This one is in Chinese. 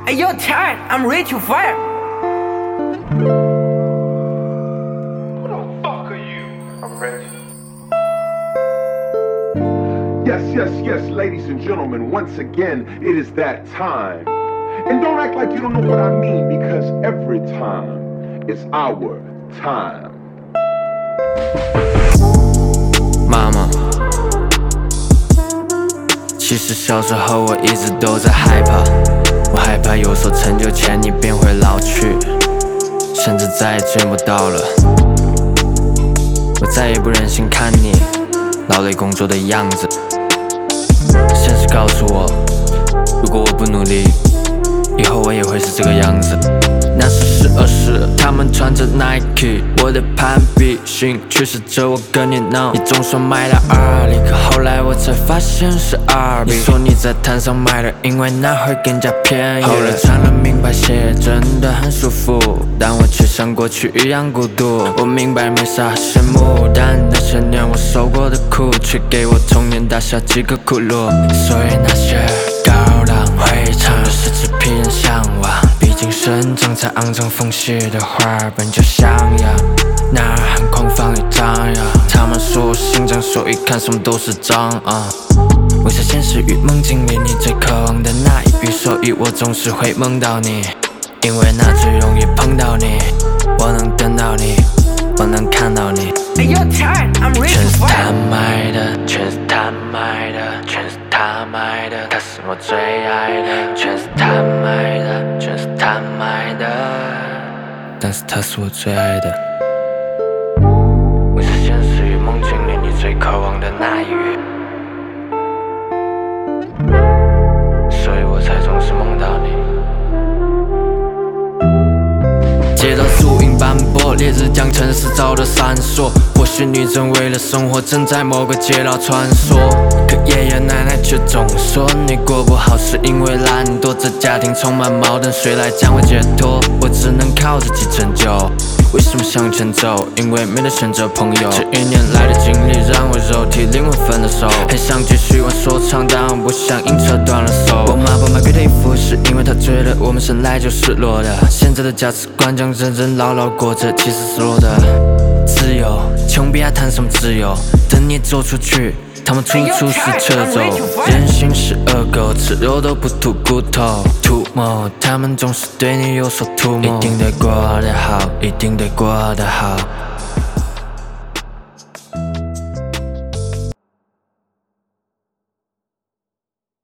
Hey, you're tired. I'm ready to fire. Who the fuck are you? I'm ready. Yes, ladies and gentlemen, once again, it is that time. And don't act like you don't know what I mean, because every time is our time. 妈妈，其实小时候我一直都在害怕，我害怕有所成就前你便会老去，甚至再也见不到了。我再也不忍心看你劳累工作的样子。现实告诉我，如果我不努力，以后我也会是这个样子。那是12时，他们穿着 Nike， 我的攀比心驱使着我跟你闹。你总说买了2厘，可后来我才发现是2笔。你说你在摊上买的，因为那会更加便宜。后来穿了名牌鞋，真的很舒服，但我却像过去一样孤独。我明白没啥羡慕，但那些年我受过的苦，却给我童年打下几个窟窿。所以那些高档会场的是只批人向往。毕竟生长在肮脏缝隙的花本就像样，男儿很狂放也张扬。他们说我心脏所以看什么都是脏啊。我在现实与梦境里，你最渴望的那一隅，所以我总是会梦到你，因为那最容易碰到你。我能等到你，我能看到你。 Hey, you're tired. I'm ready 全 to 是他 fire. 买的，全是他买的，全是他买的，他是我最爱的。全是他买的，全是他买的，但是他是我最爱的。我是现实与梦境里你最渴望的那一隅，所以我才总是梦到你。街道树影斑驳，烈日将城市照得闪烁。或许女人为了生活正在某个街道穿梭，可爷爷奶奶却总说你过不好是因为懒惰。这家庭充满矛盾，谁来将我解脱？我只能靠自己拯救。为什么向前走？因为没得选择，朋友。这1年来的经历让我肉体灵魂分了手，很想继续往说唱，但我不想硬扯断了手。我妈不买贵的衣服，是因为她觉得我们生来就失落的。现在的价值观将人人牢牢裹着，其实是弱的。自由，穷逼还谈什么自由？等你走出去，他们处处是掣肘。人心是恶狗，吃肉都不吐骨头。图谋，他们总是对你有所图谋。一定得过得好，一定得过得好。